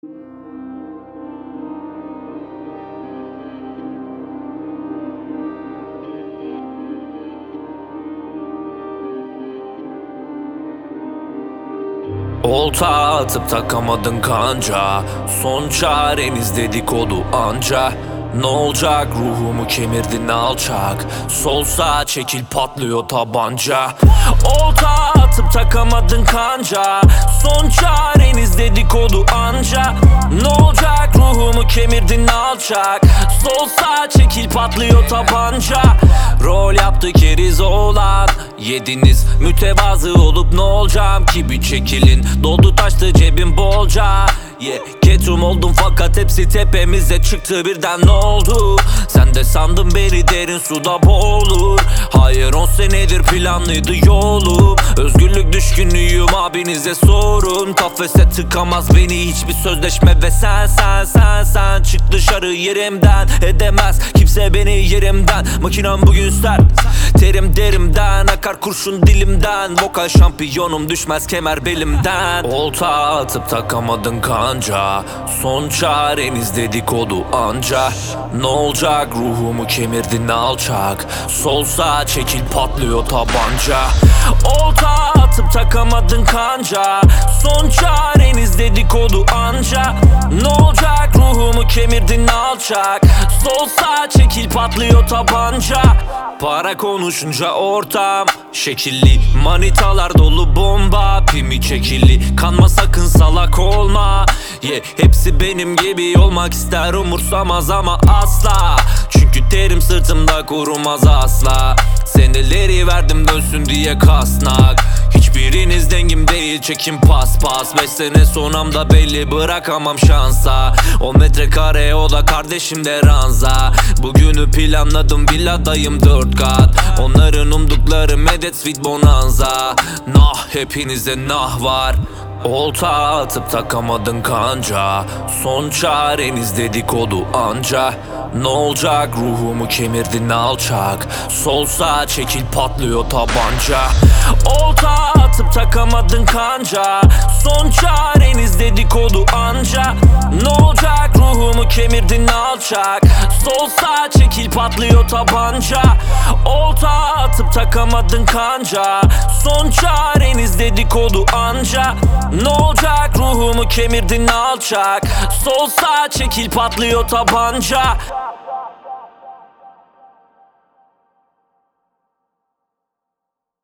Olta atıp takamadın kanca, son çareniz dedikodu anca. Ne olacak, ruhumu kemirdin alçak, sol sağ çekil patlıyor tabanca. Olta atıp takamadın kanca, son çareniz dedikodu anca. Ne olacak, ruhumu kemirdin alçak, sol sağ çekil patlıyor tabanca. Rol yaptı keriz oğlan, yediniz mütevazı olup ne olacağım ki, bir çekilin doldu taştı cebim bolca. Ketum oldum fakat hepsi tepemize çıktı birden, ne oldu? Sen de sandın beni derin suda boğulur. Hayır, 10 senedir planlıydı yolum. Özgürlük düşkünüyüm, abinize sorun. Kafese tıkamaz beni hiçbir sözleşme ve sen çık dışarı yerimden. Edemez kimse beni yerimden. Makinem bugün sert, terim derimden, akar kurşun dilimden. Vokal şampiyonum, düşmez kemer belimden. Olta atıp takamadın kanca, son çareniz dedikodu anca. Ne olacak, ruhumu kemirdin alçak, sol sağ çekil patlıyor tabanca. Olta atıp takamadın kanca, son çareniz dedikodu anca. Ne olacak, ruhumu kemirdin alçak, sol sağ çekil patlıyor tabanca. Para konuşunca ortam şekilli, manitalar dolu bomba, pimi çekilli. Kanma sakın, salak olma. Hepsi benim gibi olmak ister, umursamaz ama asla. Çünkü terim sırtımda kurumaz asla. Seneleri verdim dönsün diye kasnak. Hiçbiriniz dengim değil, çekim paspas. 5 sene sonamda belli, bırakamam şansa. 10 metrekare oda, kardeşim de ranza. Bugünü planladım, villadayım 4 kat. Onların umdukları medet sweet bonanza. Nah, hepinize nah var. Olta atıp takamadın kanca, son çareniz dedikodu anca. Ne olacak, ruhumu kemirdin alçak, sol sağ çekil patlıyor tabanca. Olta atıp takamadın kanca, son çareniz dedikodu anca. Ne olacak, ruhumu kemirdin alçak, sol sağ çekil patlıyor tabanca. Olta atıp takamadın kanca, son çareniz dedikodu anca. Ne olacak, ruhumu kemirdin alçak, sol sağ çekil patlıyor tabanca.